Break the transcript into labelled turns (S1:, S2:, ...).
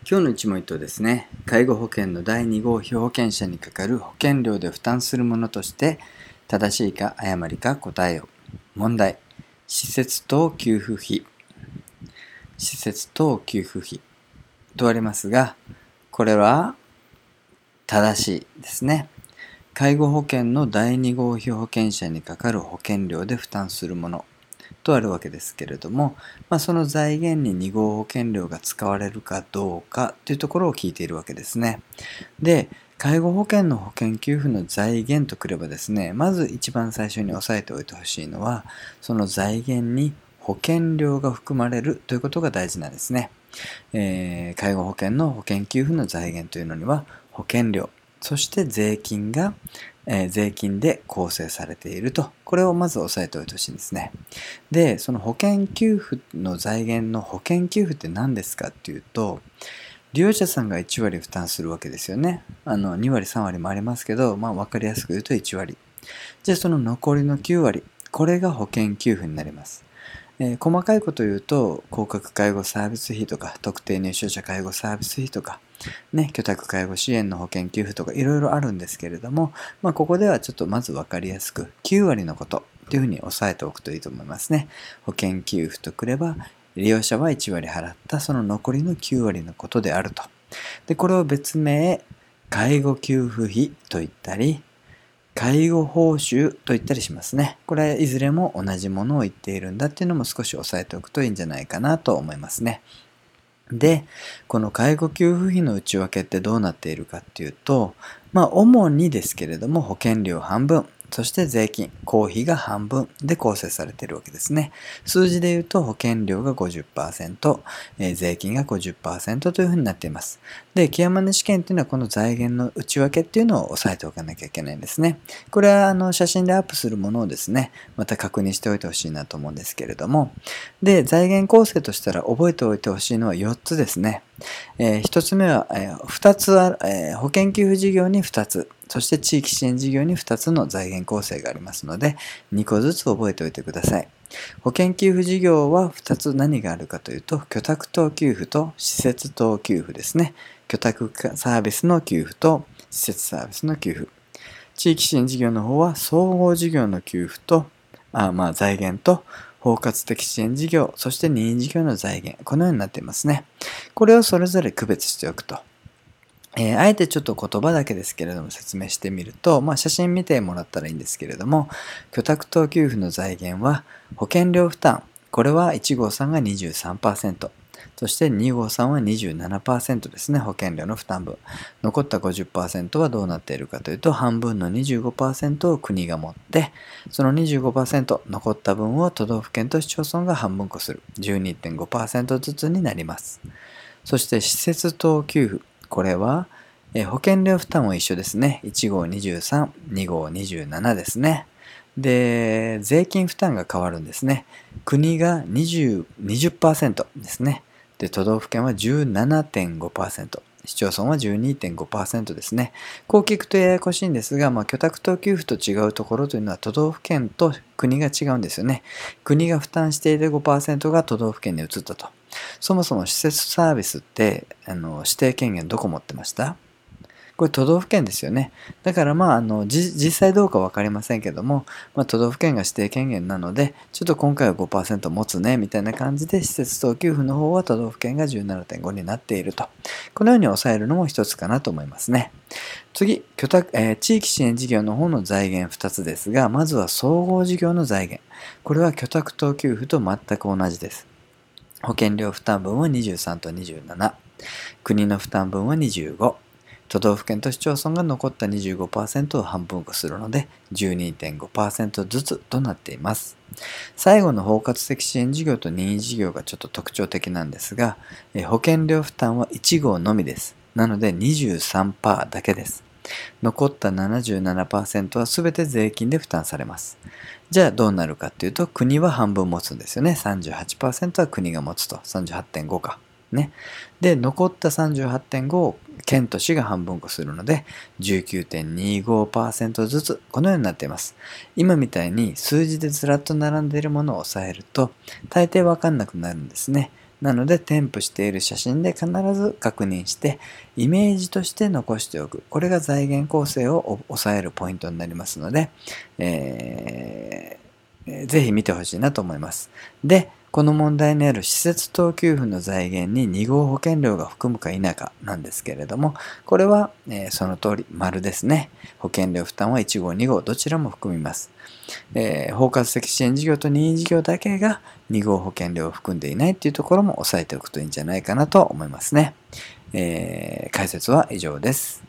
S1: 今日の一問一答ですね。介護保険の第2号被保険者にかかる保険料で負担するものとして正しいか誤りか答えよ。問題。施設等給付費。施設等給付費とありますが、これは正しいですね。介護保険の第2号被保険者にかかる保険料で負担するものとあるわけですけれども、その財源に2号保険料が使われるかどうかというところを聞いているわけですね。で、介護保険の保険給付の財源とくればですね、まず一番最初に押さえておいてほしいのは、その財源に保険料が含まれるということが大事なんですね。介護保険の保険給付の財源というのには保険料、そして税金で構成されていると。これをまず押さえておいてほしいんですね。で、その保険給付の財源の保険給付って何ですかっていうと、利用者さんが1割負担するわけですよね。2割3割もありますけど、分かりやすく言うと1割。じゃあその残りの9割、これが保険給付になります。細かいことを言うと、高額介護サービス費とか、特定入所者介護サービス費とか、居宅介護支援の保険給付とかいろいろあるんですけれども、ここではちょっとまず分かりやすく9割のことっていうふうに押さえておくといいと思いますね。保険給付とくれば、利用者は1割払ったその残りの9割のことであると。で、これを別名、介護給付費と言ったり、介護報酬と言ったりしますね。これはいずれも同じものを言っているんだっていうのも少し押さえておくといいんじゃないかなと思いますね。で、この介護給付費の内訳ってどうなっているかっていうと、主にですけれども保険料半分、そして税金、公費が半分で構成されているわけですね。数字で言うと保険料が 50%、税金が 50% というふうになっています。で、ケアマネ試験っていうのはこの財源の内訳っていうのを押さえておかなきゃいけないんですね。これは写真でアップするものをですね、また確認しておいてほしいなと思うんですけれども、で、財源構成としたら覚えておいてほしいのは4つですね。1つ目は、2つある、保険給付事業に2つ、そして地域支援事業に2つの財源構成がありますので、2個ずつ覚えておいてください。保険給付事業は2つ何があるかというと、居宅等給付と施設等給付ですね。居宅サービスの給付と施設サービスの給付。地域支援事業の方は総合事業の給付と、財源と包括的支援事業、そして任意事業の財源、このようになっていますね。これをそれぞれ区別しておくと。あえてちょっと言葉だけですけれども説明してみると、写真見てもらったらいいんですけれども、居宅等給付の財源は保険料負担、これは1号さんが 23%、そして2号さんは 27% ですね、保険料の負担分。残った 50% はどうなっているかというと、半分の 25% を国が持って、その 25% 残った分を都道府県と市町村が半分こする 12.5% ずつになります。そして施設等給付、これは保険料負担も一緒ですね。1号23、2号27ですね。で、税金負担が変わるんですね。国が20% ですね。で、都道府県は 17.5%。市町村は 12.5% ですね。こう聞くとややこしいんですが、居宅等給付と違うところというのは都道府県と国が違うんですよね。国が負担している 5% が都道府県に移ったと。そもそも施設サービスって指定権限どこ持ってました？これ都道府県ですよね。だから実際どうか分かりませんけども、都道府県が指定権限なので、ちょっと今回は 5% 持つね、みたいな感じで、施設等給付の方は都道府県が 17.5 になっていると。このように抑えるのも一つかなと思いますね。次、地域支援事業の方の財源2つですが、まずは総合事業の財源。これは居宅等給付と全く同じです。保険料負担分は23と27、国の負担分は25、都道府県と市町村が残った 25% を半分こするので 12.5% ずつとなっています。最後の包括的支援事業と任意事業がちょっと特徴的なんですが、保険料負担は1号のみです。なので 23% だけです。残った 77% はすべて税金で負担されます。じゃあどうなるかっていうと、国は半分持つんですよね。38% は国が持つと。38.5 か。ね。で、残った 38.5 を県と市が半分こするので 19.25% ずつ、このようになっています。今みたいに数字でずらっと並んでいるものを抑えると大抵わかんなくなるんですね。 なので添付している写真で必ず確認してイメージとして残しておく。これが財源構成を抑えるポイントになりますので、ぜひ見てほしいなと思います。で、この問題にある施設等給付の財源に2号保険料が含むか否かなんですけれども、これは、その通り丸ですね。保険料負担は1号2号どちらも含みます。包括的支援事業と任意事業だけが2号保険料を含んでいないというところも押さえておくといいんじゃないかなと思いますね。解説は以上です。